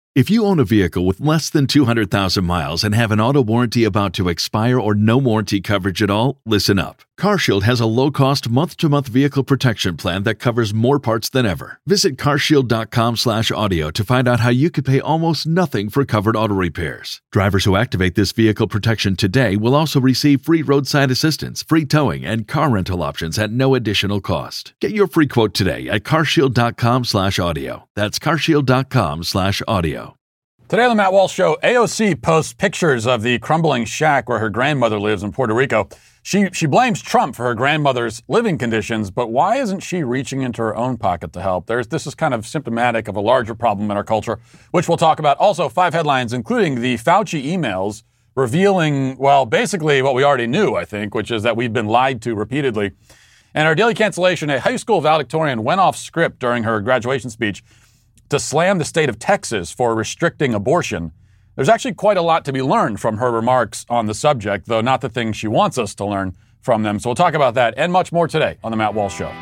If you own a vehicle with less than 200,000 miles and have an auto warranty about to expire or no warranty coverage at all, listen up. CarShield has a low-cost month-to-month vehicle protection plan that covers more parts than ever. Visit carshield.com/audio to find out how you could pay almost nothing for covered auto repairs. Drivers who activate this vehicle protection today will also receive free roadside assistance, free towing, and car rental options at no additional cost. Get your free quote today at carshield.com/audio. That's carshield.com/audio. Today on the Matt Walsh Show, AOC posts pictures of the crumbling shack where her grandmother lives in Puerto Rico. She blames Trump for her grandmother's living conditions, but why isn't she reaching into her own pocket to help? This is kind of symptomatic of a larger problem in our culture, which we'll talk about. Also, 5 headlines, including the Fauci emails revealing, well, basically what we already knew, I think, which is that we've been lied to repeatedly. And our daily cancellation, a high school valedictorian went off script during her graduation speech to slam the state of Texas for restricting abortion. There's actually quite a lot to be learned from her remarks on the subject, though not the things she wants us to learn from them. So we'll talk about that and much more today on The Matt Walsh Show.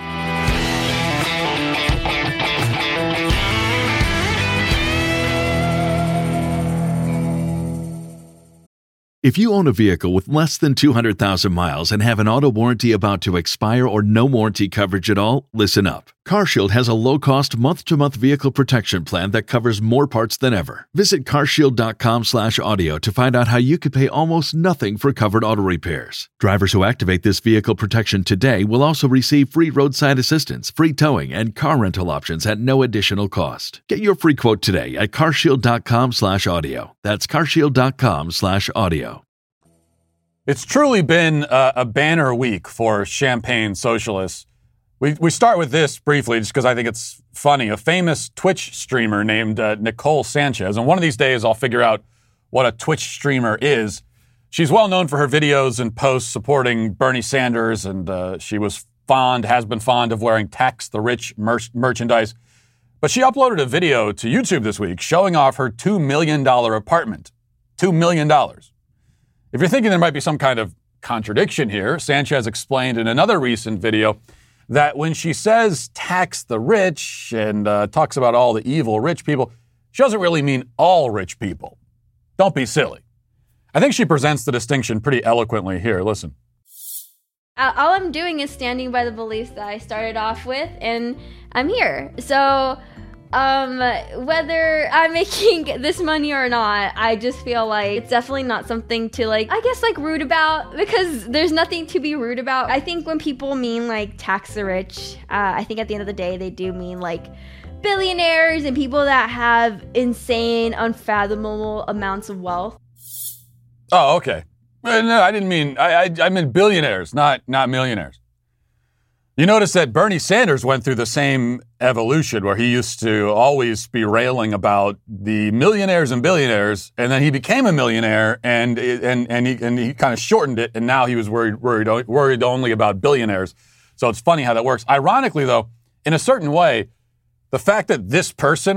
If you own a vehicle with less than 200,000 miles and have an auto warranty about to expire or no warranty coverage at all, listen up. CarShield has a low-cost month-to-month vehicle protection plan that covers more parts than ever. Visit carshield.com/audio to find out how you could pay almost nothing for covered auto repairs. Drivers who activate this vehicle protection today will also receive free roadside assistance, free towing, and car rental options at no additional cost. Get your free quote today at carshield.com/audio. That's carshield.com/audio. It's truly been a banner week for champagne socialists. We start with this briefly just because I think it's funny. A famous Twitch streamer named Nicole Sanchez, and one of these days I'll figure out what a Twitch streamer is. She's well known for her videos and posts supporting Bernie Sanders, and she has been fond of wearing Tax the Rich merchandise. But she uploaded a video to YouTube this week showing off her $2 million apartment. $2 million. If you're thinking there might be some kind of contradiction here, Sanchez explained in another recent video that when she says tax the rich and talks about all the evil rich people, she doesn't really mean all rich people. Don't be silly. I think she presents the distinction pretty eloquently here. Listen. All I'm doing is standing by the beliefs that I started off with, and I'm here. So whether I'm making this money or not, I just feel like it's definitely not something to rude about, because there's nothing to be rude about. I think when people mean tax the rich, I think at the end of the day, they do mean billionaires and people that have insane, unfathomable amounts of wealth. Oh, okay. No, I didn't mean, I meant billionaires, not millionaires. You notice that Bernie Sanders went through the same evolution where he used to always be railing about the millionaires and billionaires, and then he became a millionaire and he kind of shortened it, and now he was worried only about billionaires. So it's funny how that works. Ironically, though, in a certain way, the fact that this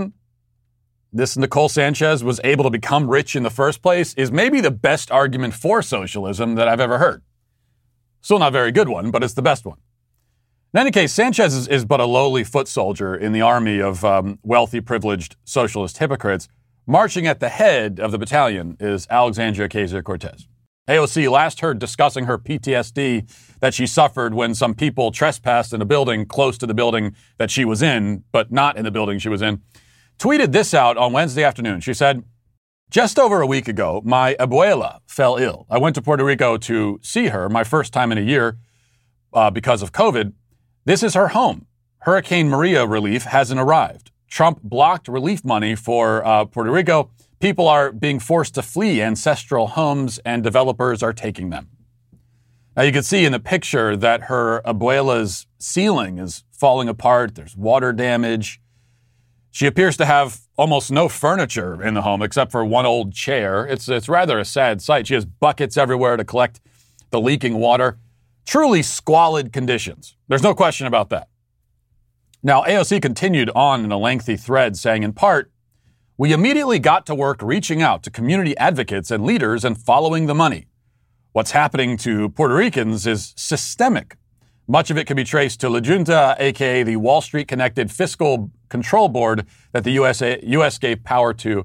Nicole Sanchez, was able to become rich in the first place is maybe the best argument for socialism that I've ever heard. Still not a very good one, but it's the best one. In any case, Sanchez is but a lowly foot soldier in the army of wealthy, privileged socialist hypocrites. Marching at the head of the battalion is Alexandria Ocasio-Cortez. AOC last heard discussing her PTSD that she suffered when some people trespassed in a building close to the building that she was in, but not in the building she was in. Tweeted this out on Wednesday afternoon. She said, "Just over a week ago, my abuela fell ill. I went to Puerto Rico to see her, my first time in a year because of COVID. This is her home. Hurricane Maria relief hasn't arrived. Trump blocked relief money for Puerto Rico. People are being forced to flee ancestral homes, and developers are taking them." Now, you can see in the picture that her abuela's ceiling is falling apart. There's water damage. She appears to have almost no furniture in the home except for one old chair. It's rather a sad sight. She has buckets everywhere to collect the leaking water. Truly squalid conditions. There's no question about that. Now, AOC continued on in a lengthy thread saying, in part, "We immediately got to work reaching out to community advocates and leaders and following the money. What's happening to Puerto Ricans is systemic. Much of it can be traced to La Junta, aka the Wall Street-connected fiscal control board that the U.S. gave power to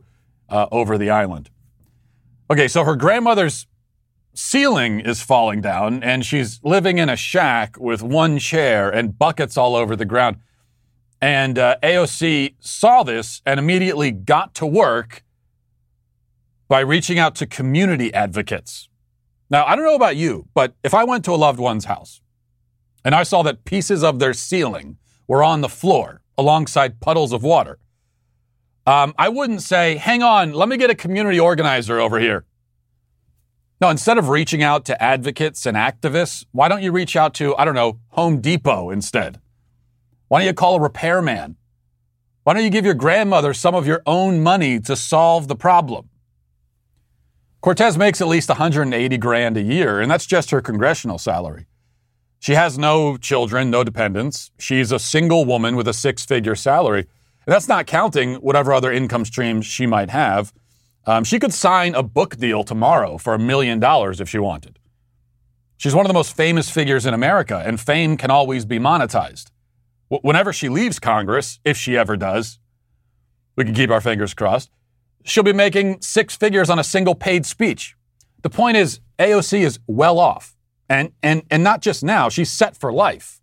over the island. Okay, so her grandmother's ceiling is falling down, and she's living in a shack with one chair and buckets all over the ground. And AOC saw this and immediately got to work by reaching out to community advocates. Now, I don't know about you, but if I went to a loved one's house and I saw that pieces of their ceiling were on the floor alongside puddles of water, I wouldn't say, hang on, let me get a community organizer over here. No, instead of reaching out to advocates and activists, why don't you reach out to, I don't know, Home Depot instead? Why don't you call a repairman? Why don't you give your grandmother some of your own money to solve the problem? Cortez makes at least $180,000 a year, and that's just her congressional salary. She has no children, no dependents. She's a single woman with a six-figure salary. And that's not counting whatever other income streams she might have. She could sign a book deal tomorrow for $1 million if she wanted. She's one of the most famous figures in America, and fame can always be monetized. Whenever she leaves Congress, if she ever does, we can keep our fingers crossed, she'll be making six figures on a single paid speech. The point is, AOC is well off. And not just now, she's set for life.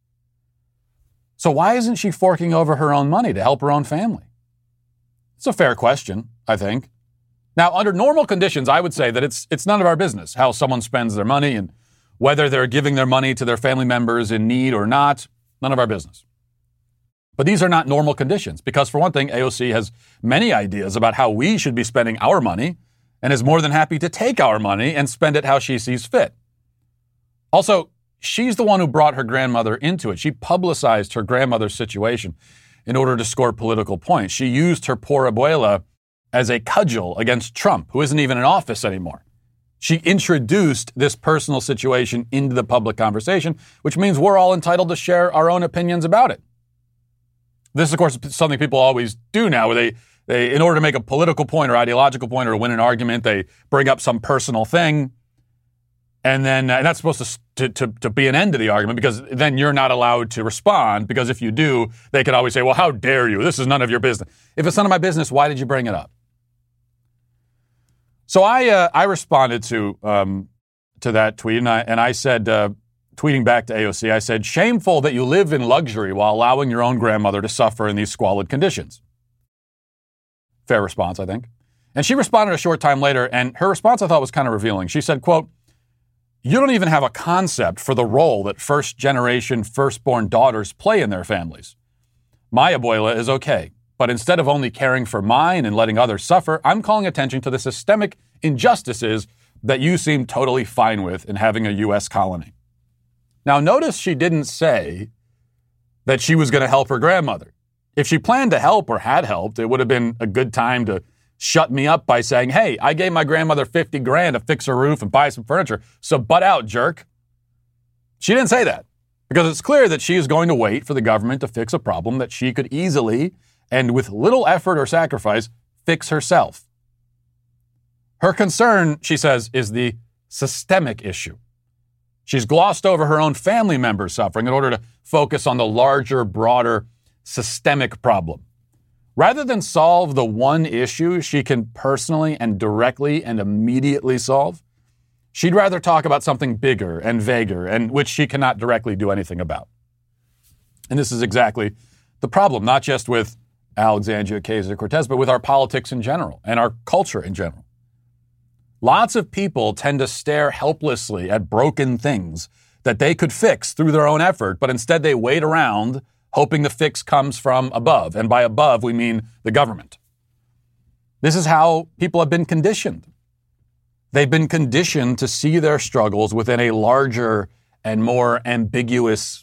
So why isn't she forking over her own money to help her own family? It's a fair question, I think. Now, under normal conditions, I would say that it's none of our business how someone spends their money and whether they're giving their money to their family members in need or not, none of our business. But these are not normal conditions because, for one thing, AOC has many ideas about how we should be spending our money and is more than happy to take our money and spend it how she sees fit. Also, she's the one who brought her grandmother into it. She publicized her grandmother's situation in order to score political points. She used her poor abuela as a cudgel against Trump, who isn't even in office anymore. She introduced this personal situation into the public conversation, which means we're all entitled to share our own opinions about it. This, of course, is something people always do now, where they, in order to make a political point or ideological point or win an argument, they bring up some personal thing. And that's supposed to be an end to the argument, because then you're not allowed to respond, because if you do, they could always say, well, how dare you? This is none of your business. If it's none of my business, why did you bring it up? So I responded to that tweet, and I said, tweeting back to AOC, I said, shameful that you live in luxury while allowing your own grandmother to suffer in these squalid conditions. Fair response, I think. And she responded a short time later, and her response I thought was kind of revealing. She said, quote, you don't even have a concept for the role that first-generation, firstborn daughters play in their families. My abuela is okay, but instead of only caring for mine and letting others suffer, I'm calling attention to the systemic injustices that you seem totally fine with in having a U.S. colony. Now, notice she didn't say that she was going to help her grandmother. If she planned to help or had helped, it would have been a good time to shut me up by saying, hey, I gave my grandmother $50,000 to fix her roof and buy some furniture, so butt out, jerk. She didn't say that, because it's clear that she is going to wait for the government to fix a problem that she could easily, and with little effort or sacrifice, fix herself. Her concern, she says, is the systemic issue. She's glossed over her own family members suffering in order to focus on the larger, broader, systemic problem. Rather than solve the one issue she can personally and directly and immediately solve, she'd rather talk about something bigger and vaguer and which she cannot directly do anything about. And this is exactly the problem, not just with Alexandria Ocasio-Cortez, but with our politics in general and our culture in general. Lots of people tend to stare helplessly at broken things that they could fix through their own effort, but instead they wait around hoping the fix comes from above. And by above, we mean the government. This is how people have been conditioned. They've been conditioned to see their struggles within a larger and more ambiguous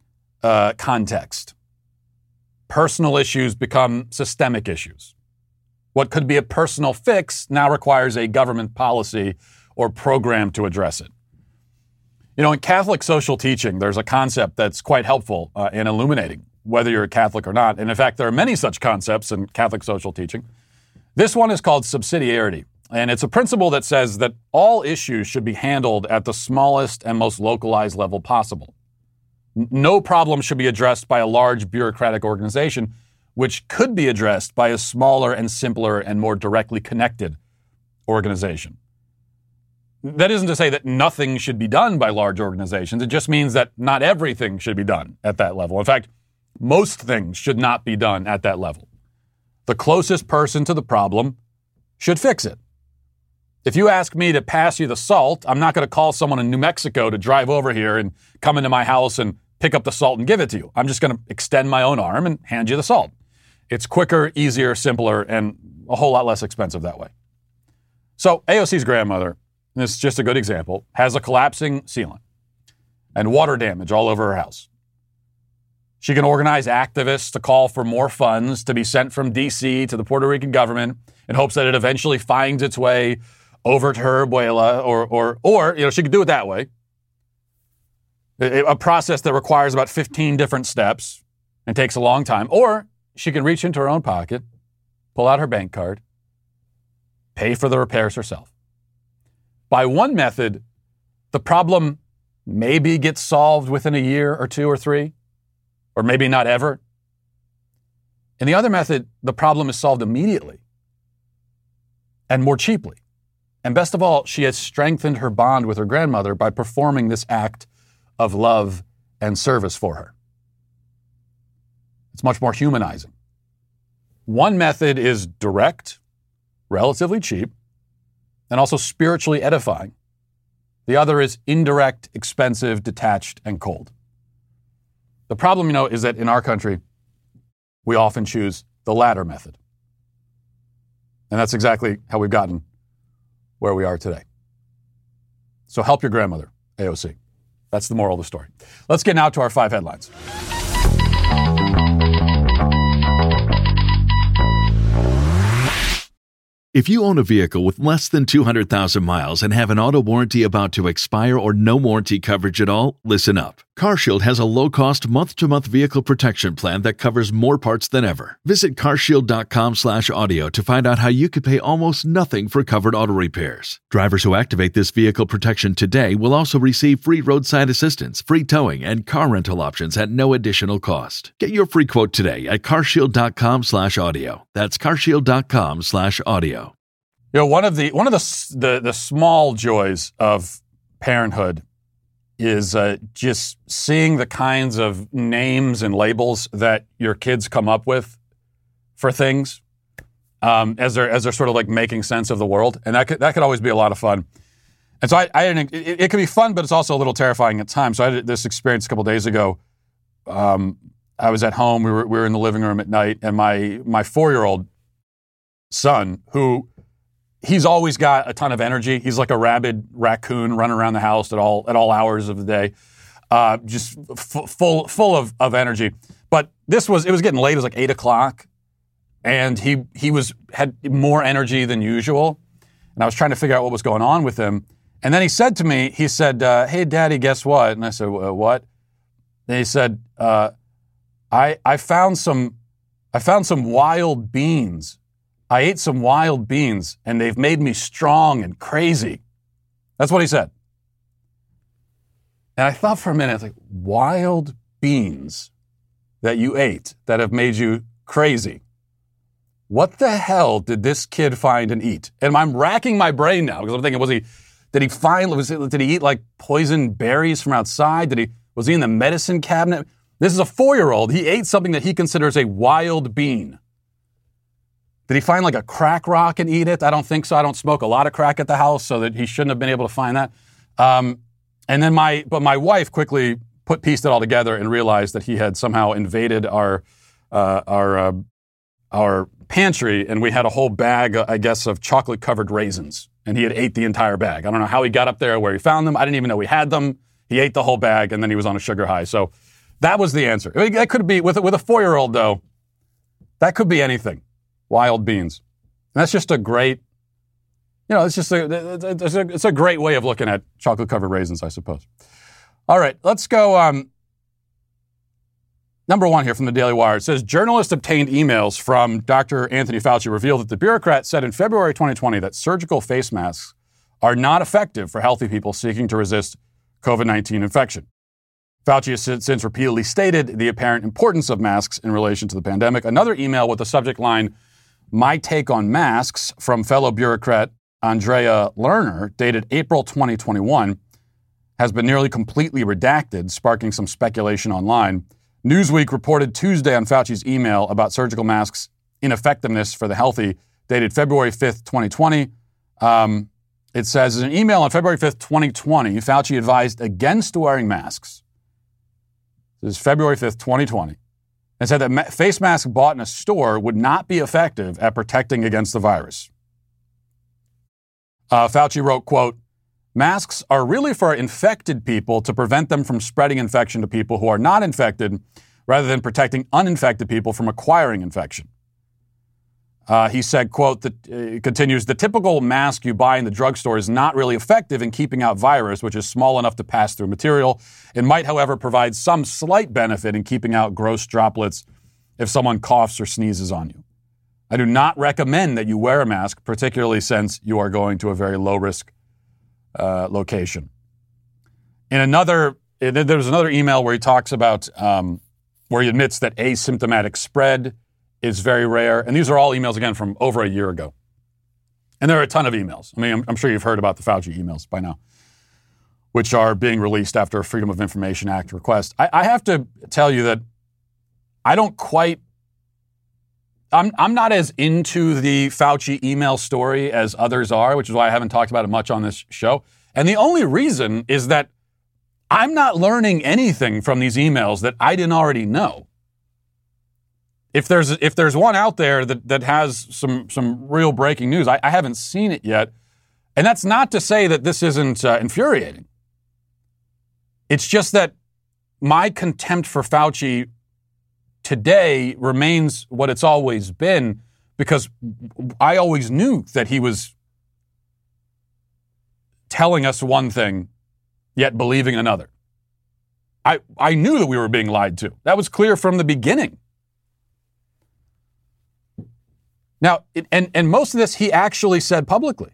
context. Personal issues become systemic issues. What could be a personal fix now requires a government policy or program to address it. You know, in Catholic social teaching, there's a concept that's quite helpful in illuminating whether you're a Catholic or not. And in fact, there are many such concepts in Catholic social teaching. This one is called subsidiarity. And it's a principle that says that all issues should be handled at the smallest and most localized level possible. No problem should be addressed by a large bureaucratic organization which could be addressed by a smaller and simpler and more directly connected organization. That isn't to say that nothing should be done by large organizations. It just means that not everything should be done at that level. In fact, most things should not be done at that level. The closest person to the problem should fix it. If you ask me to pass you the salt, I'm not going to call someone in New Mexico to drive over here and come into my house and pick up the salt and give it to you. I'm just going to extend my own arm and hand you the salt. It's quicker, easier, simpler, and a whole lot less expensive that way. So AOC's grandmother, and this is just a good example, has a collapsing ceiling and water damage all over her house. She can organize activists to call for more funds to be sent from D.C. to the Puerto Rican government in hopes that it eventually finds its way over to her abuela, or she could do it that way. A process that requires about 15 different steps and takes a long time. Or she can reach into her own pocket, pull out her bank card, pay for the repairs herself. By one method, the problem maybe gets solved within a year or 2 or 3, or maybe not ever. In the other method, the problem is solved immediately and more cheaply. And best of all, she has strengthened her bond with her grandmother by performing this act of love and service for her. It's much more humanizing. One method is direct, relatively cheap, and also spiritually edifying. The other is indirect, expensive, detached, and cold. The problem, is that in our country, we often choose the latter method. And that's exactly how we've gotten where we are today. So help your grandmother, AOC. That's the moral of the story. Let's get now to our 5 headlines. If you own a vehicle with less than 200,000 miles and have an auto warranty about to expire or no warranty coverage at all, listen up. CarShield has a low-cost month-to-month vehicle protection plan that covers more parts than ever. Visit carshield.com/audio to find out how you could pay almost nothing for covered auto repairs. Drivers who activate this vehicle protection today will also receive free roadside assistance, free towing, and car rental options at no additional cost. Get your free quote today at carshield.com/audio. That's carshield.com/audio. One of the small joys of parenthood is just seeing the kinds of names and labels that your kids come up with for things as they're sort of like making sense of the world, and that could always be a lot of fun. And so it can be fun, but it's also a little terrifying at times. So I had this experience a couple days ago. I was at home. We were in the living room at night, and my 4-year-old son, who he's always got a ton of energy. He's like a rabid raccoon running around the house at all hours of the day, just full of energy. But it was getting late. It was like 8 o'clock, and he had more energy than usual. And I was trying to figure out what was going on with him. And then he said to me, "Hey, Daddy, guess what?" And I said, "What?" And he said, "I found some wild beans. I ate some wild beans, and they've made me strong and crazy." That's what he said. And I thought for a minute, like, wild beans that you ate that have made you crazy. What the hell did this kid find and eat? And I'm racking my brain now because I'm thinking, did he eat like poison berries from outside? Was he in the medicine cabinet? This is a 4-year-old. He ate something that he considers a wild bean. Did he find like a crack rock and eat it? I don't think so. I don't smoke a lot of crack at the house, so that he shouldn't have been able to find that. And then my wife quickly pieced it all together and realized that he had somehow invaded our pantry, and we had a whole bag, I guess, of chocolate-covered raisins, and he had ate the entire bag. I don't know how he got up there, where he found them. I didn't even know we had them. He ate the whole bag, and then he was on a sugar high. So that was the answer. That could be with a 4-year-old, though. That could be anything. Wild beans. And that's just a great, it's a great way of looking at chocolate-covered raisins, I suppose. All right, let's go. Number 1 here from the Daily Wire. It says, journalists obtained emails from Dr. Anthony Fauci revealed that the bureaucrat said in February 2020 that surgical face masks are not effective for healthy people seeking to resist COVID-19 infection. Fauci has since repeatedly stated the apparent importance of masks in relation to the pandemic. Another email with the subject line, "My take on masks," from fellow bureaucrat Andrea Lerner, dated April 2021, has been nearly completely redacted, sparking some speculation online. Newsweek reported Tuesday on Fauci's email about surgical masks' ineffectiveness for the healthy, dated February 5th, 2020. It says, in an email on February 5th, 2020, Fauci advised against wearing masks. This is February 5th, 2020. And said that face masks bought in a store would not be effective at protecting against the virus. Fauci wrote, quote, "Masks are really for infected people to prevent them from spreading infection to people who are not infected, rather than protecting uninfected people from acquiring infection." He said, quote, continues, "The typical mask you buy in the drugstore is not really effective in keeping out virus, which is small enough to pass through material. It might, however, provide some slight benefit in keeping out gross droplets if someone coughs or sneezes on you. I do not recommend that you wear a mask, particularly since you are going to a very low-risk location." There's another email where he talks about, where he admits that asymptomatic spread is very rare. And these are all emails, again, from over a year ago. And there are a ton of emails. I mean, I'm sure you've heard about the Fauci emails by now, which are being released after a Freedom of Information Act request. I have to tell you that I don't quite, I'm not as into the Fauci email story as others are, which is why I haven't talked about it much on this show. And the only reason is that I'm not learning anything from these emails that I didn't already know. If there's one out there that has some real breaking news, I haven't seen it yet. And that's not to say that this isn't infuriating. It's just that my contempt for Fauci today remains what it's always been, because I always knew that he was telling us one thing, yet believing another. I knew that we were being lied to. That was clear from the beginning. Now, and most of this he actually said publicly.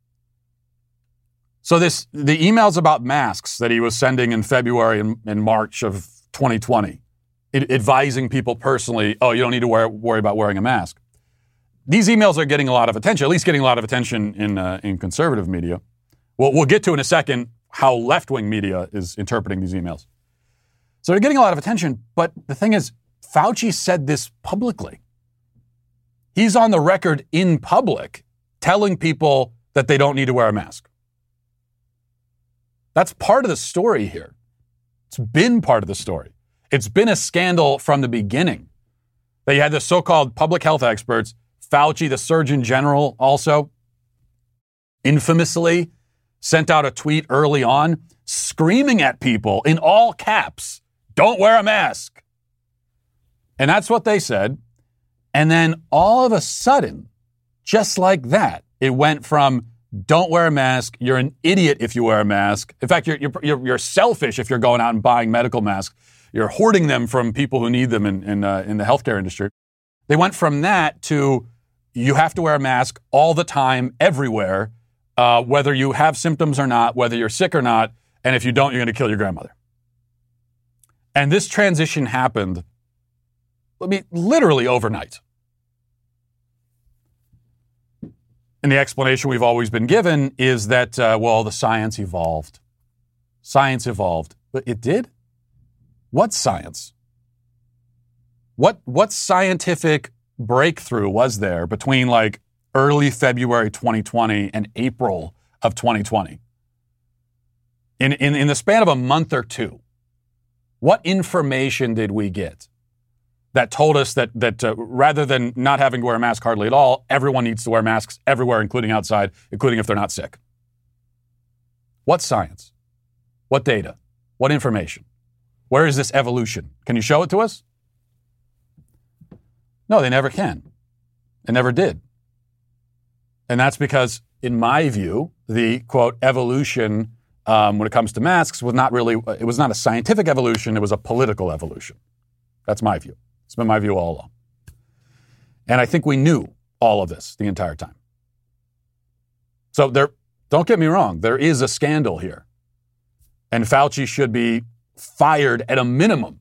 So the emails about masks that he was sending in February and March of 2020, advising people personally, oh, you don't need to worry about wearing a mask. These emails are getting a lot of attention, at least getting a lot of attention in conservative media. We'll get to in a second how left-wing media is interpreting these emails. So they're getting a lot of attention, but the thing is, Fauci said this publicly. He's on the record in public telling people that they don't need to wear a mask. That's part of the story here. It's been part of the story. It's been a scandal from the beginning. That you had the so-called public health experts, Fauci, the Surgeon General, also infamously sent out a tweet early on screaming at people in all caps, "Don't wear a mask." And that's what they said. And then all of a sudden, just like that, it went from "don't wear a mask," "you're an idiot if you wear a mask." In fact, you're selfish if you're going out and buying medical masks. You're hoarding them from people who need them in the healthcare industry. They went from that to you have to wear a mask all the time, everywhere, whether you have symptoms or not, whether you're sick or not, and if you don't, you're going to kill your grandmother. And this transition happened, literally overnight. And the explanation we've always been given is that, the science evolved. Science evolved. But it did? What science? What scientific breakthrough was there between early February 2020 and April of 2020? In the span of a month or two, what information did we get that told us that rather than not having to wear a mask hardly at all, everyone needs to wear masks everywhere, including outside, including if they're not sick? What science? What data? What information? Where is this evolution? Can you show it to us? No, they never can. They never did. And that's because, in my view, the, quote, evolution when it comes to masks was not a scientific evolution, it was a political evolution. That's my view. It's been my view all along. And I think we knew all of this the entire time. So don't get me wrong, there is a scandal here. And Fauci should be fired at a minimum.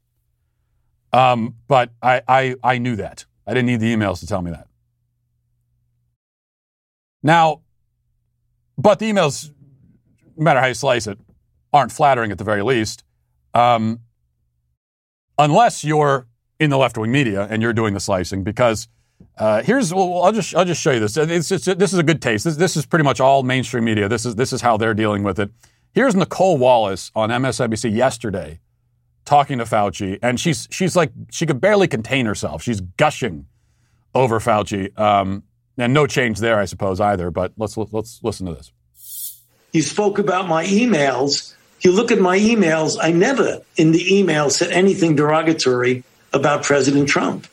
But I knew that. I didn't need the emails to tell me that. Now, but the emails, no matter how you slice it, aren't flattering at the very least. Unless you're in the left-wing media and you're doing the slicing, because I'll just show you this. This is a good taste. This is pretty much all mainstream media. This is how they're dealing with it. Here's Nicole Wallace on MSNBC yesterday talking to Fauci, and she's like, she could barely contain herself. She's gushing over Fauci, and no change there, I suppose, either. But let's listen to this. You spoke about my emails. You look at my emails. I never in the email said anything derogatory about President Trump.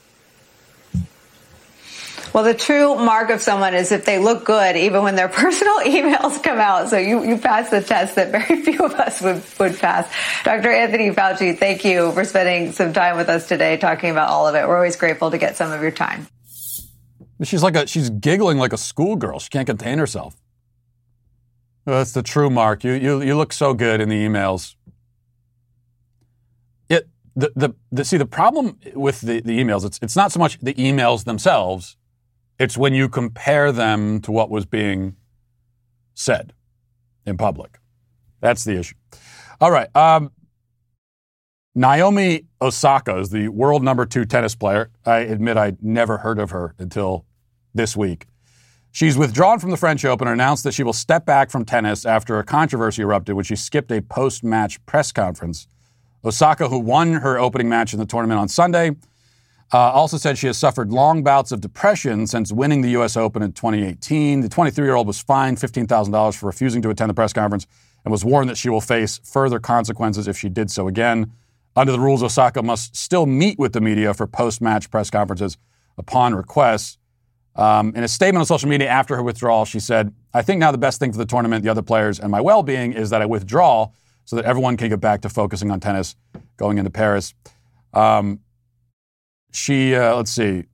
Well, the true mark of someone is if they look good, even when their personal emails come out. So you passed the test that very few of us would pass. Dr. Anthony Fauci, thank you for spending some time with us today talking about all of it. We're always grateful to get some of your time. She's giggling like a schoolgirl. She can't contain herself. Oh, that's the true mark. You look so good in the emails. The problem with the emails, it's not so much the emails themselves. It's when you compare them to what was being said in public. That's the issue. All right. Naomi Osaka is the world number 2 tennis player. I admit I'd never heard of her until this week. She's withdrawn from the French Open and announced that she will step back from tennis after a controversy erupted when she skipped a post-match press conference. Osaka, who won her opening match in the tournament on Sunday, also said she has suffered long bouts of depression since winning the U.S. Open in 2018. The 23-year-old was fined $15,000 for refusing to attend the press conference and was warned that she will face further consequences if she did so again. Under the rules, Osaka must still meet with the media for post-match press conferences upon request. In a statement on social media after her withdrawal, she said, "I think now the best thing for the tournament, the other players, and my well-being is that I withdraw so that everyone can get back to focusing on tennis going into Paris." Let's see.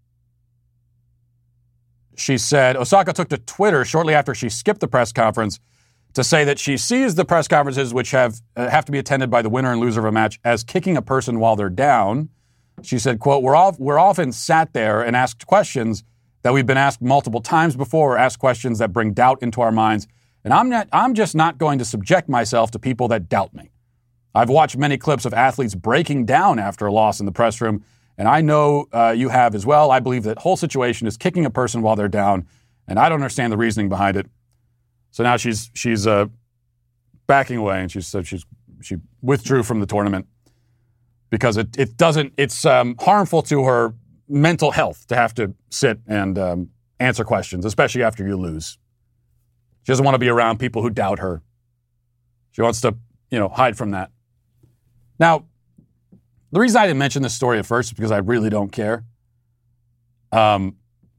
She said, Osaka took to Twitter shortly after she skipped the press conference to say that she sees the press conferences, which have to be attended by the winner and loser of a match, as kicking a person while they're down. She said, quote, we're often sat there and asked questions that we've been asked multiple times before, or asked questions that bring doubt into our minds. And I'm just not going to subject myself to people that doubt me. I've watched many clips of athletes breaking down after a loss in the press room, and I know you have as well. I believe that whole situation is kicking a person while they're down, and I don't understand the reasoning behind it. So now she's backing away, and she said she withdrew from the tournament because it's harmful to her mental health to have to sit and answer questions, especially after you lose. She doesn't want to be around people who doubt her. She wants to, hide from that. Now, the reason I didn't mention this story at first is because I really don't care. Like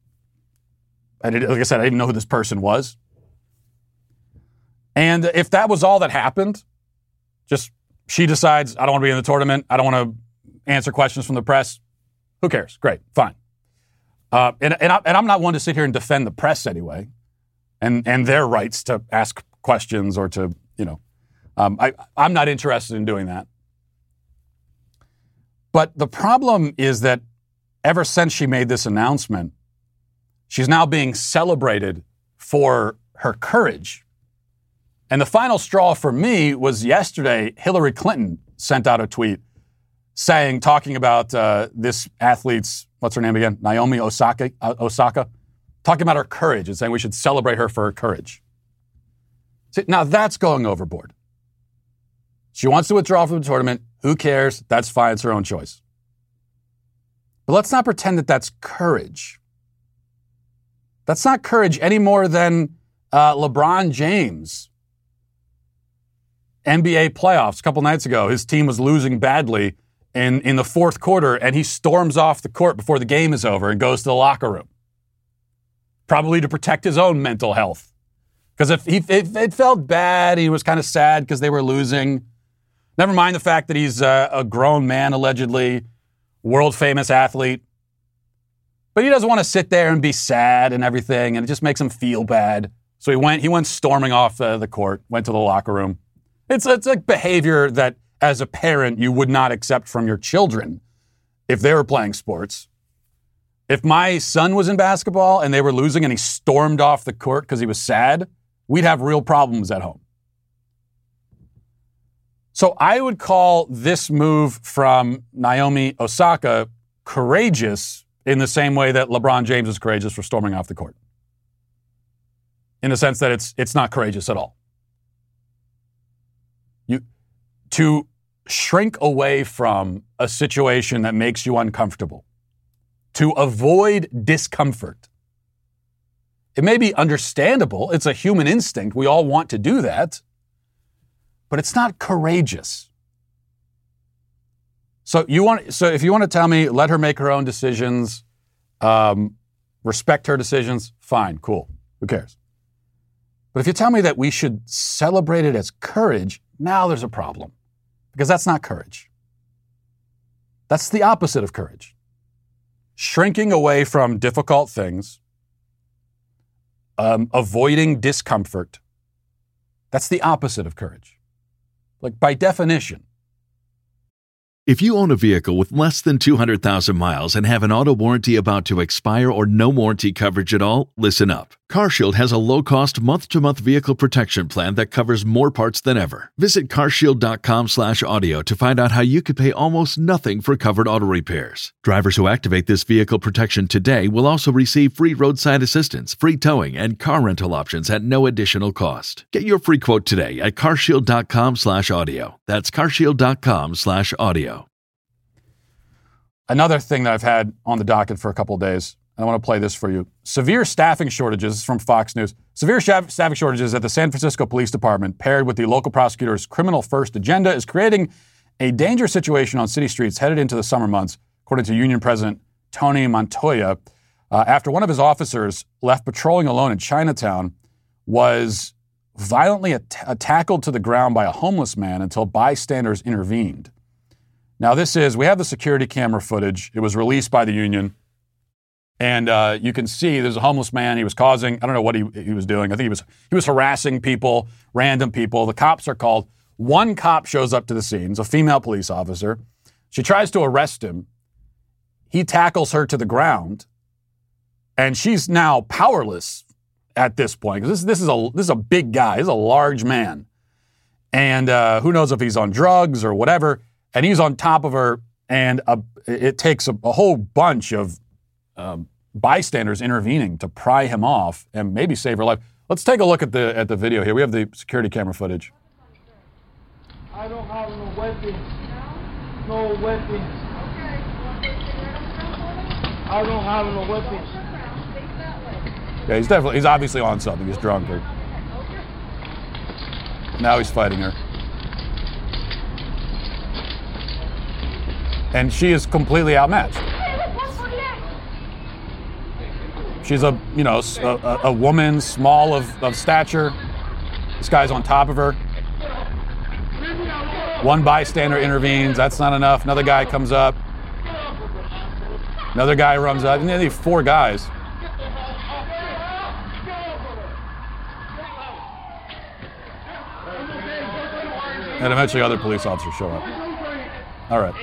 I said, I didn't know who this person was. And if that was all that happened, just she decides, I don't want to be in the tournament, I don't want to answer questions from the press, who cares? Great, fine. And I'm not one to sit here and defend the press anyway, and their rights to ask questions or to, I'm not interested in doing that. But the problem is that ever since she made this announcement, she's now being celebrated for her courage. And the final straw for me was yesterday, Hillary Clinton sent out a tweet talking about this athlete's, what's her name again? Naomi Osaka, talking about her courage and saying we should celebrate her for her courage. See, now that's going overboard. She wants to withdraw from the tournament. Who cares? That's fine. It's her own choice. But let's not pretend that that's courage. That's not courage any more than LeBron James. NBA playoffs a couple nights ago. His team was losing badly in the fourth quarter, and he storms off the court before the game is over and goes to the locker room. Probably to protect his own mental health. Because if it felt bad, he was kind of sad because they were losing. Never mind the fact that he's a grown man, allegedly, world-famous athlete. But he doesn't want to sit there and be sad and everything, and it just makes him feel bad. So he went storming off the court, went to the locker room. It's like behavior that as a parent you would not accept from your children if they were playing sports. If my son was in basketball and they were losing and he stormed off the court because he was sad, we'd have real problems at home. So I would call this move from Naomi Osaka courageous in the same way that LeBron James is courageous for storming off the court. In the sense that it's not courageous at all. To shrink away from a situation that makes you uncomfortable, to avoid discomfort. It may be understandable. It's a human instinct. We all want to do that. But it's not courageous. So if you want to tell me, let her make her own decisions, respect her decisions, fine, cool. Who cares? But if you tell me that we should celebrate it as courage, now there's a problem. Because that's not courage. That's the opposite of courage. Shrinking away from difficult things, avoiding discomfort, that's the opposite of courage. Like by definition. If you own a vehicle with less than 200,000 miles and have an auto warranty about to expire or no warranty coverage at all, listen up. CarShield has a low-cost month-to-month vehicle protection plan that covers more parts than ever. Visit carshield.com/audio to find out how you could pay almost nothing for covered auto repairs. Drivers who activate this vehicle protection today will also receive free roadside assistance, free towing, and car rental options at no additional cost. Get your free quote today at carshield.com/audio. That's carshield.com/audio. Another thing that I've had on the docket for a couple of days, I want to play this for you. Severe staffing shortages from Fox News. Severe staffing shortages at the San Francisco Police Department, paired with the local prosecutor's criminal-first agenda, is creating a dangerous situation on city streets headed into the summer months, according to Union President Tony Montoya, after one of his officers left patrolling alone in Chinatown, was violently tackled to the ground by a homeless man until bystanders intervened. Now we have the security camera footage. It was released by the union. And you can see there's a homeless man. He was causing, I don't know what he was doing. I think he was harassing people, random people. The cops are called. One cop shows up to the scene. It's a female police officer. She tries to arrest him. He tackles her to the ground. And she's now powerless at this point. Because this is a big guy. He's a large man. And who knows if he's on drugs or whatever. And he's on top of her. And it takes a whole bunch of bystanders intervening to pry him off and maybe save her life. Let's take a look at the video here. We have the security camera footage. I don't have no weapons. No weapons. I don't have no weapons. Yeah, he's obviously on something. He's drunk. Now he's fighting her. And she is completely outmatched. She's a woman, small of stature. This guy's on top of her. One bystander intervenes. That's not enough. Another guy comes up. Another guy runs up. And they need 4 guys. And eventually other police officers show up. All right.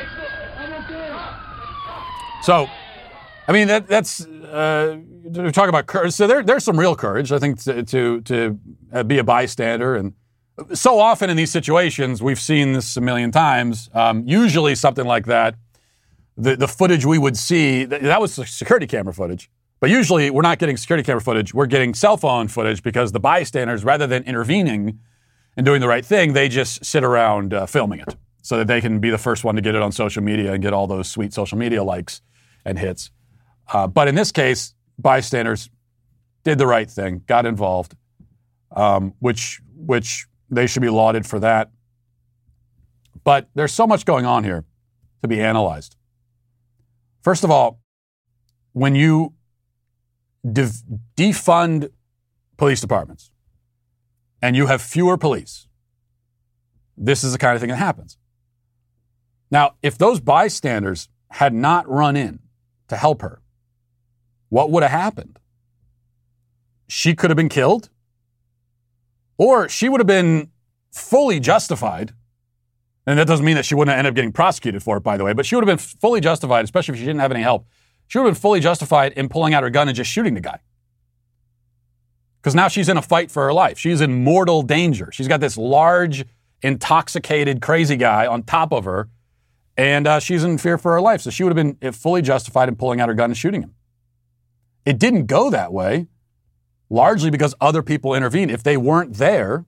So, I mean, that's we're talking about courage. So there's some real courage, I think, to be a bystander. And so often in these situations, we've seen this a million times. Usually something like that, the footage we would see, that was security camera footage. But usually we're not getting security camera footage. We're getting cell phone footage because the bystanders, rather than intervening and doing the right thing, they just sit around filming it so that they can be the first one to get it on social media and get all those sweet social media likes and hits. But in this case, bystanders did the right thing, got involved, which they should be lauded for that. But there's so much going on here to be analyzed. First of all, when you defund police departments and you have fewer police, this is the kind of thing that happens. Now, if those bystanders had not run in to help her, what would have happened? She could have been killed, or she would have been fully justified And that doesn't mean that she wouldn't end up getting prosecuted for it, by the way, but she would have been fully justified, especially if she didn't have any help. She would have been fully justified in pulling out her gun and just shooting the guy. Because now she's in a fight for her life. She's in mortal danger. She's got this large, intoxicated, crazy guy on top of her, and she's in fear for her life. So she would have been fully justified in pulling out her gun and shooting him. It didn't go that way, largely because other people intervened. If they weren't there,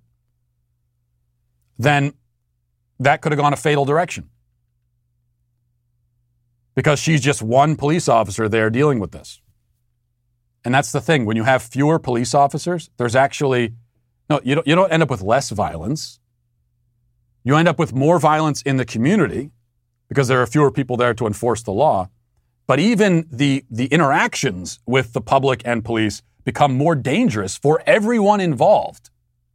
then that could have gone a fatal direction. Because she's just one police officer there dealing with this. And that's the thing. When you have fewer police officers, there's actually, no, you don't end up with less violence. You end up with more violence in the community because there are fewer people there to enforce the law. But even the interactions with the public and police become more dangerous for everyone involved.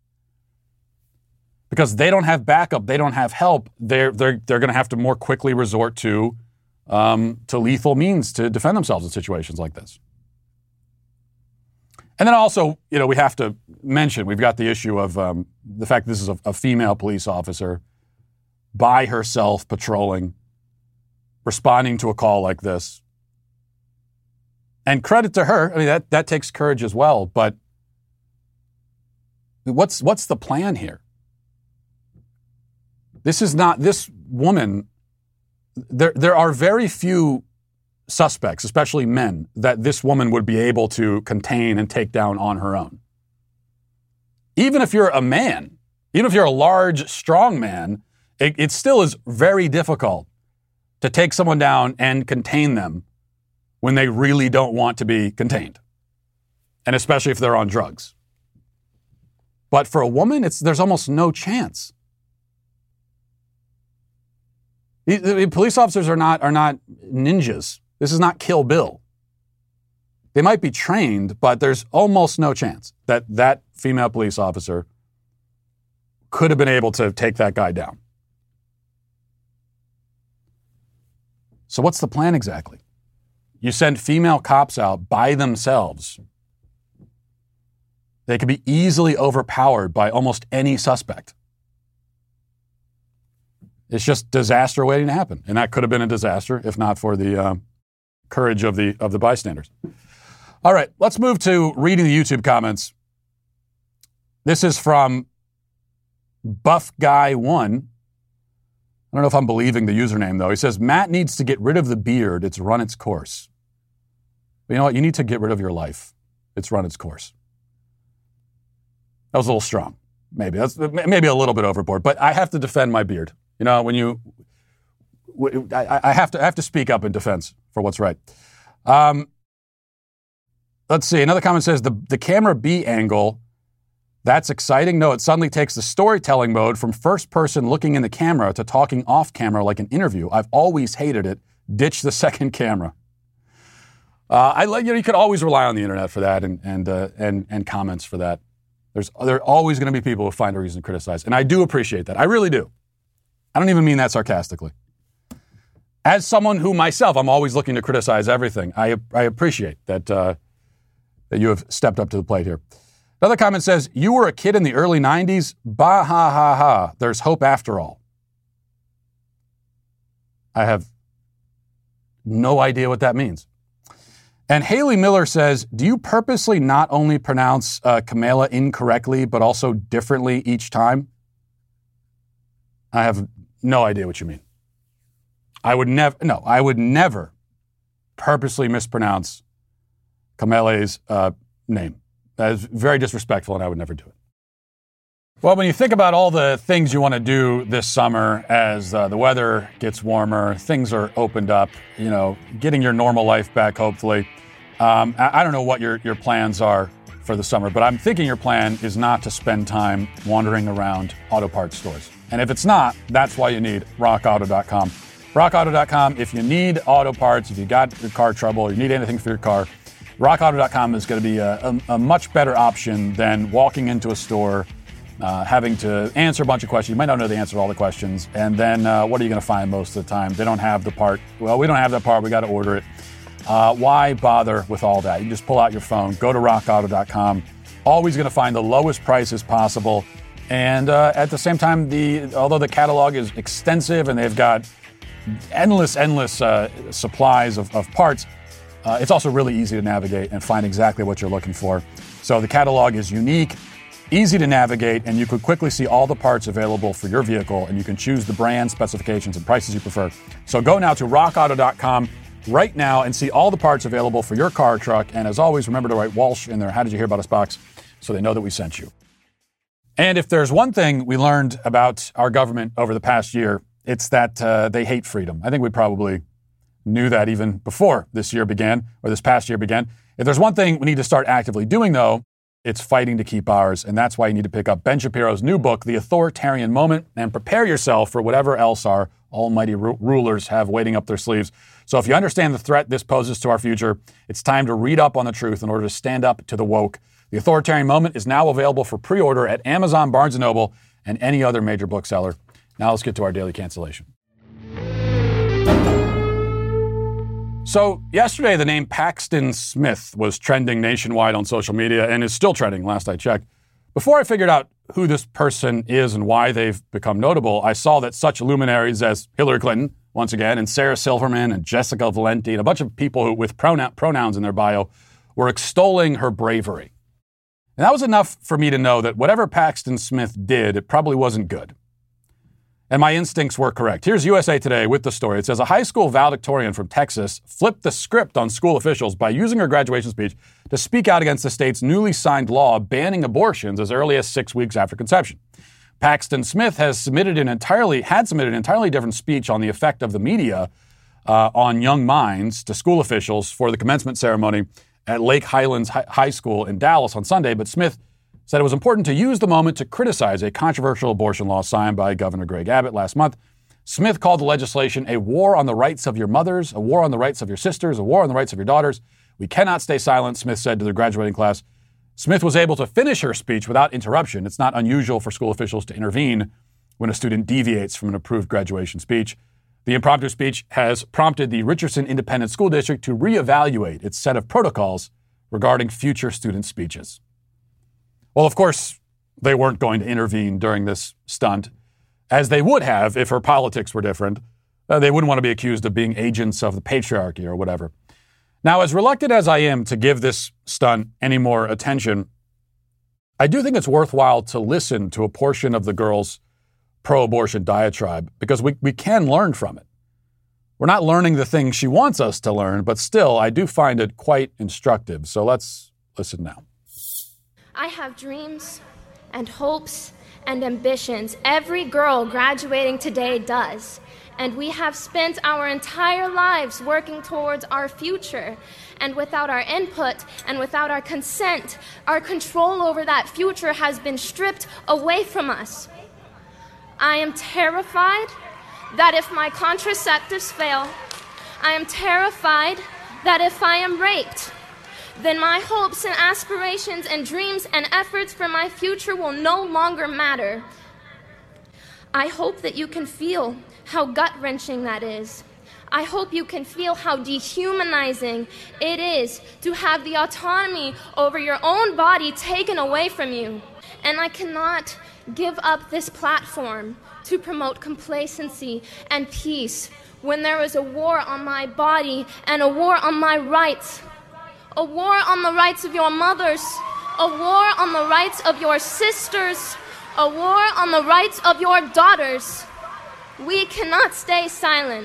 Because they don't have backup, they don't have help, they're going to have to more quickly resort to lethal means to defend themselves in situations like this. And then also, we have to mention, we've got the issue of the fact that this is a female police officer by herself patrolling, responding to a call like this. And credit to her, I mean, that takes courage as well, but what's the plan here? This woman, there are very few suspects, especially men, that this woman would be able to contain and take down on her own. Even if you're a man, even if you're a large, strong man, it still is very difficult to take someone down and contain them when they really don't want to be contained. And especially if they're on drugs. But for a woman, there's almost no chance. Police officers are not ninjas. This is not Kill Bill. They might be trained, but there's almost no chance that female police officer could have been able to take that guy down. So what's the plan exactly? You send female cops out by themselves. They could be easily overpowered by almost any suspect. It's just disaster waiting to happen. And that could have been a disaster if not for the courage of the bystanders. All right, let's move to reading the YouTube comments. This is from Buff Guy 1. I don't know if I'm believing the username, though. He says, Matt needs to get rid of the beard. It's run its course. But you know what? You need to get rid of your life. It's run its course. That was a little strong. Maybe. That's maybe a little bit overboard. But I have to defend my beard. You know, I have to speak up in defense for what's right. Let's see. Another comment says, the camera B angle, that's exciting. No, it suddenly takes the storytelling mode from first person looking in the camera to talking off camera like an interview. I've always hated it. Ditch the second camera. You could always rely on the internet for that and comments for that. There are always going to be people who find a reason to criticize. And I do appreciate that. I really do. I don't even mean that sarcastically. As someone who myself, I'm always looking to criticize everything. I appreciate that you have stepped up to the plate here. Another comment says, you were a kid in the early 90s? Bah ha ha ha. There's hope after all. I have no idea what that means. And Haley Miller says, do you purposely not only pronounce Kamala incorrectly, but also differently each time? I have no idea what you mean. I would never purposely mispronounce Kamala's name. That is very disrespectful, and I would never do it. Well, when you think about all the things you want to do this summer as the weather gets warmer, things are opened up, getting your normal life back, hopefully. I don't know what your plans are for the summer, but I'm thinking your plan is not to spend time wandering around auto parts stores. And if it's not, that's why you need rockauto.com. rockauto.com, if you need auto parts, if you got your car trouble, you need anything for your car, rockauto.com is going to be a much better option than walking into a store, having to answer a bunch of questions. You might not know the answer to all the questions. And then what are you going to find most of the time? They don't have the part. Well, we don't have that part. We got to order it. Why bother with all that? You just pull out your phone, go to rockauto.com. Always going to find the lowest prices possible. And at the same time, although the catalog is extensive and they've got endless supplies of parts, it's also really easy to navigate and find exactly what you're looking for. So the catalog is unique, easy to navigate, and you could quickly see all the parts available for your vehicle, and you can choose the brand, specifications, and prices you prefer. So go now to rockauto.com right now and see all the parts available for your car or truck. And as always, remember to write Walsh in their How Did You Hear About Us box so they know that we sent you. And if there's one thing we learned about our government over the past year, it's that they hate freedom. I think we probably knew that even before this year began, or this past year began. If there's one thing we need to start actively doing, though, it's fighting to keep ours. And that's why you need to pick up Ben Shapiro's new book, The Authoritarian Moment, and prepare yourself for whatever else our almighty rulers have waiting up their sleeves. So if you understand the threat this poses to our future, it's time to read up on the truth in order to stand up to the woke. The Authoritarian Moment is now available for pre-order at Amazon, Barnes & Noble, and any other major bookseller. Now let's get to our daily cancellation. So yesterday, the name Paxton Smith was trending nationwide on social media and is still trending, last I checked. Before I figured out who this person is and why they've become notable, I saw that such luminaries as Hillary Clinton, once again, and Sarah Silverman and Jessica Valenti and a bunch of people who, with pronouns in their bio were extolling her bravery. And that was enough for me to know that whatever Paxton Smith did, it probably wasn't good. And my instincts were correct. Here's USA Today with the story. It says a high school valedictorian from Texas flipped the script on school officials by using her graduation speech to speak out against the state's newly signed law banning abortions as early as 6 weeks after conception. Paxton Smith had submitted an entirely different speech on the effect of the media on young minds to school officials for the commencement ceremony at Lake Highlands High School in Dallas on Sunday, but Smith said it was important to use the moment to criticize a controversial abortion law signed by Governor Greg Abbott last month. Smith called the legislation a war on the rights of your mothers, a war on the rights of your sisters, a war on the rights of your daughters. We cannot stay silent, Smith said to the graduating class. Smith was able to finish her speech without interruption. It's not unusual for school officials to intervene when a student deviates from an approved graduation speech. The impromptu speech has prompted the Richardson Independent School District to reevaluate its set of protocols regarding future student speeches. Well, of course, they weren't going to intervene during this stunt, as they would have if her politics were different. They wouldn't want to be accused of being agents of the patriarchy or whatever. Now, as reluctant as I am to give this stunt any more attention, I do think it's worthwhile to listen to a portion of the girl's pro-abortion diatribe, because we can learn from it. We're not learning the things she wants us to learn, but still, I do find it quite instructive. So let's listen now. I have dreams and hopes and ambitions. Every girl graduating today does. And we have spent our entire lives working towards our future. And without our input and without our consent, our control over that future has been stripped away from us. I am terrified that if my contraceptives fail, I am terrified that if I am raped, then my hopes and aspirations and dreams and efforts for my future will no longer matter. I hope that you can feel how gut-wrenching that is. I hope you can feel how dehumanizing it is to have the autonomy over your own body taken away from you. And I cannot give up this platform to promote complacency and peace when there is a war on my body and a war on my rights. A war on the rights of your mothers, a war on the rights of your sisters, a war on the rights of your daughters. We cannot stay silent.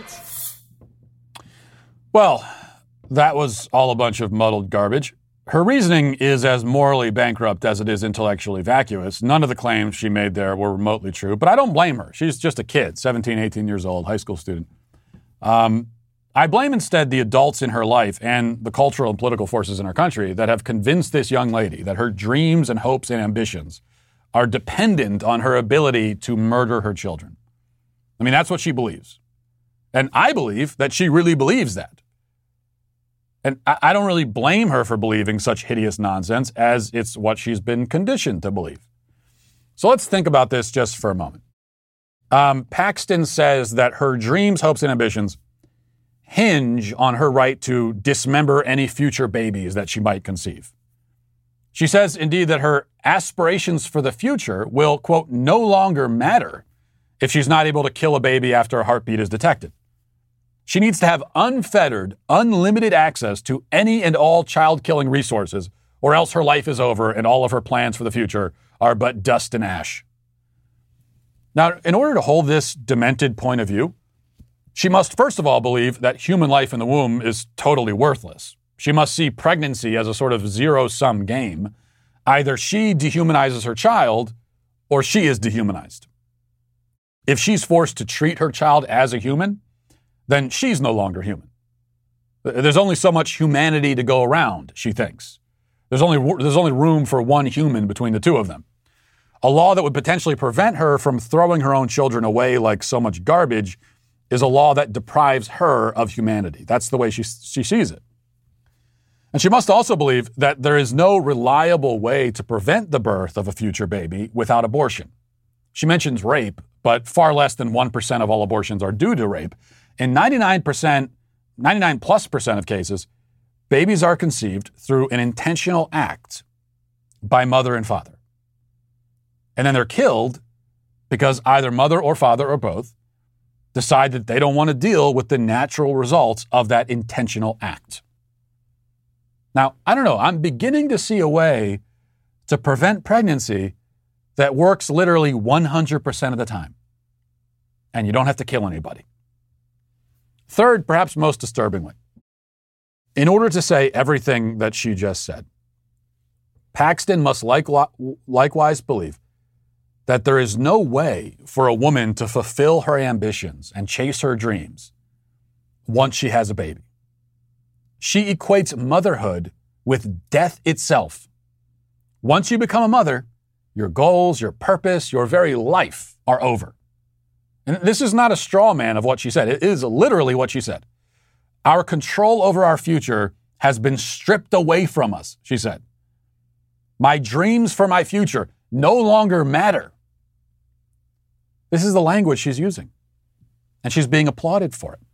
Well, that was all a bunch of muddled garbage. Her reasoning is as morally bankrupt as it is intellectually vacuous. None of the claims she made there were remotely true, but I don't blame her. She's just a kid, 17, 18 years old, high school student. I blame instead the adults in her life and the cultural and political forces in our country that have convinced this young lady that her dreams and hopes and ambitions are dependent on her ability to murder her children. I mean, that's what she believes. And I believe that she really believes that. And I don't really blame her for believing such hideous nonsense, as it's what she's been conditioned to believe. So let's think about this just for a moment. Paxton says that her dreams, hopes, and ambitions hinge on her right to dismember any future babies that she might conceive. She says, indeed, that her aspirations for the future will, quote, no longer matter if she's not able to kill a baby after a heartbeat is detected. She needs to have unfettered, unlimited access to any and all child-killing resources, or else her life is over and all of her plans for the future are but dust and ash. Now, in order to hold this demented point of view, she must first of all believe that human life in the womb is totally worthless. She must see pregnancy as a sort of zero-sum game. Either she dehumanizes her child, or she is dehumanized. If she's forced to treat her child as a human, then she's no longer human. There's only so much humanity to go around, she thinks. There's only room for one human between the two of them. A law that would potentially prevent her from throwing her own children away like so much garbage is a law that deprives her of humanity. That's the way she sees it. And she must also believe that there is no reliable way to prevent the birth of a future baby without abortion. She mentions rape, but far less than 1% of all abortions are due to rape. In 99+% of cases, babies are conceived through an intentional act by mother and father. And then they're killed because either mother or father or both decide that they don't want to deal with the natural results of that intentional act. Now, I don't know, I'm beginning to see a way to prevent pregnancy that works literally 100% of the time. And you don't have to kill anybody. Third, perhaps most disturbingly, in order to say everything that she just said, Paxton must likewise believe that there is no way for a woman to fulfill her ambitions and chase her dreams once she has a baby. She equates motherhood with death itself. Once you become a mother, your goals, your purpose, your very life are over. And this is not a straw man of what she said. It is literally what she said. Our control over our future has been stripped away from us, she said. My dreams for my future no longer matter. This is the language she's using, and she's being applauded for it.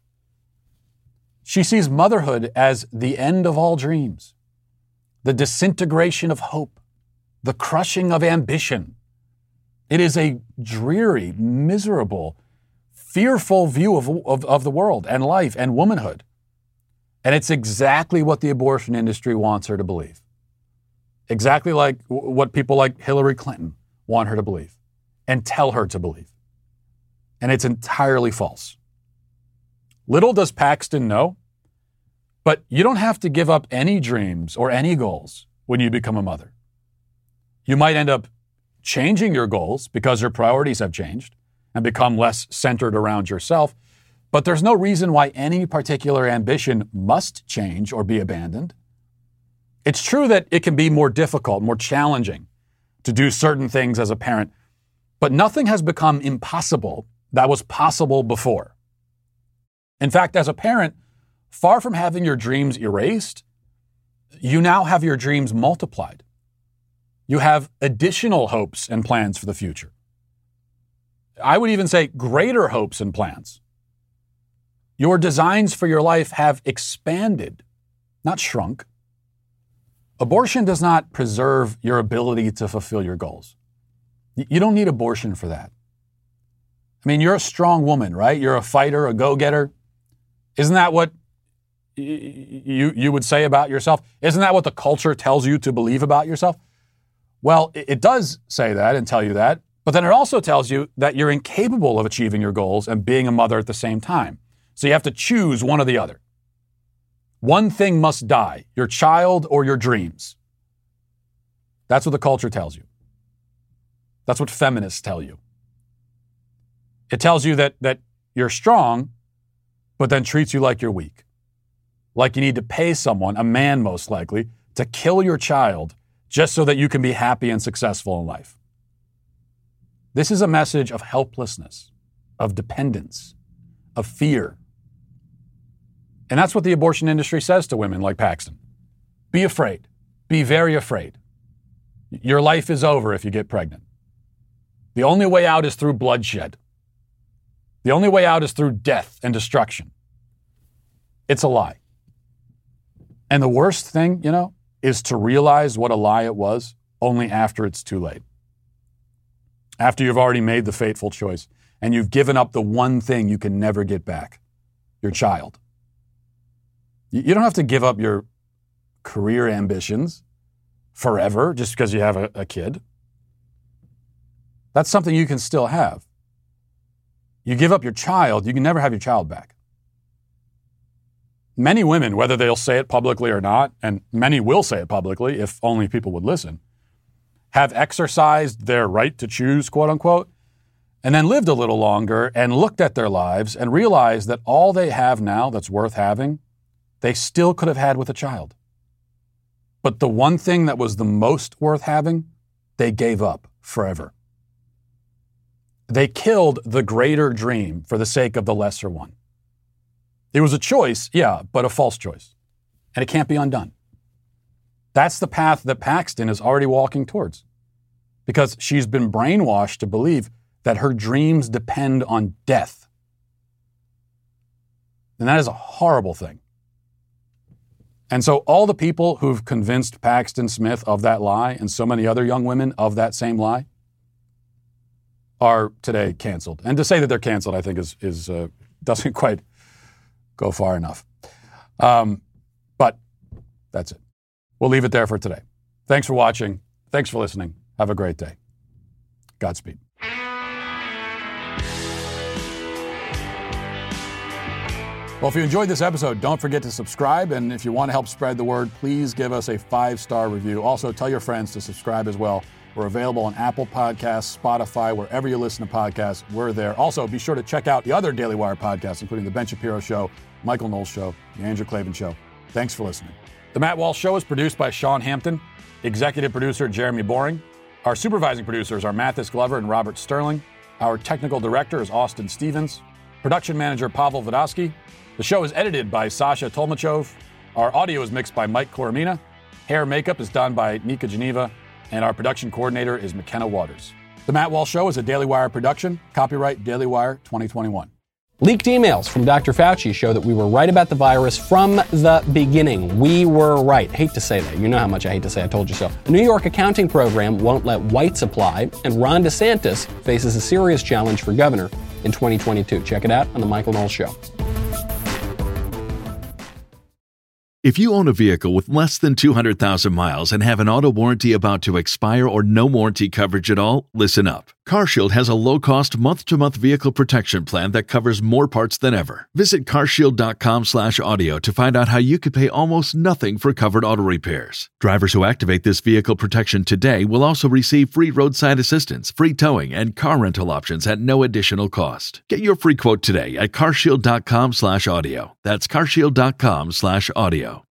She sees motherhood as the end of all dreams, the disintegration of hope, the crushing of ambition. It is a dreary, miserable, fearful view of the world and life and womanhood. And it's exactly what the abortion industry wants her to believe. Exactly like what people like Hillary Clinton want her to believe and tell her to believe. And it's entirely false. Little does Paxton know, but you don't have to give up any dreams or any goals when you become a mother. You might end up changing your goals because your priorities have changed and become less centered around yourself, but there's no reason why any particular ambition must change or be abandoned. It's true that it can be more difficult, more challenging to do certain things as a parent, but nothing has become impossible that was possible before. In fact, as a parent, far from having your dreams erased, you now have your dreams multiplied. You have additional hopes and plans for the future. I would even say greater hopes and plans. Your designs for your life have expanded, not shrunk. Abortion does not preserve your ability to fulfill your goals. You don't need abortion for that. I mean, you're a strong woman, right? You're a fighter, a go-getter. Isn't that what you would say about yourself? Isn't that what the culture tells you to believe about yourself? Well, it does say that and tell you that, but then it also tells you that you're incapable of achieving your goals and being a mother at the same time. So you have to choose one or the other. One thing must die, your child or your dreams. That's what the culture tells you. That's what feminists tell you. It tells you that you're strong, but then treats you like you're weak. Like you need to pay someone, a man most likely, to kill your child just so that you can be happy and successful in life. This is a message of helplessness, of dependence, of fear. And that's what the abortion industry says to women like Paxton. Be afraid. Be very afraid. Your life is over if you get pregnant. The only way out is through bloodshed. The only way out is through death and destruction. It's a lie. And the worst thing, is to realize what a lie it was only after it's too late. After you've already made the fateful choice and you've given up the one thing you can never get back, your child. You don't have to give up your career ambitions forever just because you have a kid. That's something you can still have. You give up your child, you can never have your child back. Many women, whether they'll say it publicly or not, and many will say it publicly if only people would listen, have exercised their right to choose, quote unquote, and then lived a little longer and looked at their lives and realized that all they have now that's worth having, they still could have had with a child. But the one thing that was the most worth having, they gave up forever. They killed the greater dream for the sake of the lesser one. It was a choice, yeah, but a false choice. And it can't be undone. That's the path that Paxton is already walking towards. Because she's been brainwashed to believe that her dreams depend on death. And that is a horrible thing. And so all the people who've convinced Paxton Smith of that lie and so many other young women of that same lie are today canceled. And to say that they're canceled, I think is doesn't quite go far enough. But that's it. We'll leave it there for today. Thanks for watching. Thanks for listening. Have a great day. Godspeed. Well, if you enjoyed this episode, don't forget to subscribe. And if you want to help spread the word, please give us a 5-star review. Also, tell your friends to subscribe as well. We're available on Apple Podcasts, Spotify, wherever you listen to podcasts, we're there. Also, be sure to check out the other Daily Wire podcasts, including The Ben Shapiro Show, Michael Knowles Show, The Andrew Klavan Show. Thanks for listening. The Matt Walsh Show is produced by Sean Hampton, executive producer Jeremy Boring. Our supervising producers are Mathis Glover and Robert Sterling. Our technical director is Austin Stevens. Production manager Pavel Vodosky. The show is edited by Sasha Tolmachov. Our audio is mixed by Mike Coromina. Hair makeup is done by Nika Geneva. And our production coordinator is McKenna Waters. The Matt Walsh Show is a Daily Wire production. Copyright Daily Wire 2021. Leaked emails from Dr. Fauci show that we were right about the virus from the beginning. We were right. Hate to say that. You know how much I hate to say I told you so. The New York accounting program won't let whites apply, and Ron DeSantis faces a serious challenge for governor in 2022. Check it out on The Michael Knowles Show. If you own a vehicle with less than 200,000 miles and have an auto warranty about to expire or no warranty coverage at all, listen up. CarShield has a low-cost month-to-month vehicle protection plan that covers more parts than ever. Visit carshield.com/audio to find out how you could pay almost nothing for covered auto repairs. Drivers who activate this vehicle protection today will also receive free roadside assistance, free towing, and car rental options at no additional cost. Get your free quote today at carshield.com/audio. That's carshield.com/audio.